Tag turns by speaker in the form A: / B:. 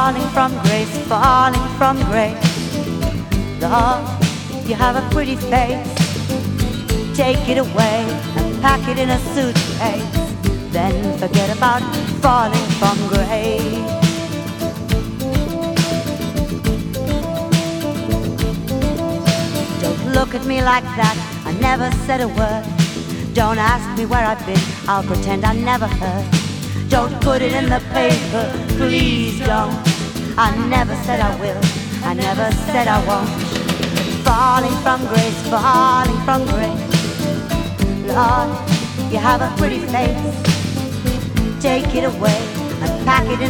A: falling from grace, falling from grace. Lord, you have a pretty face. Take it away and pack it in a suitcase. Then forget about falling from grace. Don't look at me like that, I never said a word. Don't ask me where I've been, I'll pretend I never heard. Don't put it in the paper, please don't. I never said I will, I never said I won't. Falling from grace, falling from grace. Lord, you have a pretty face. Take it away and pack it in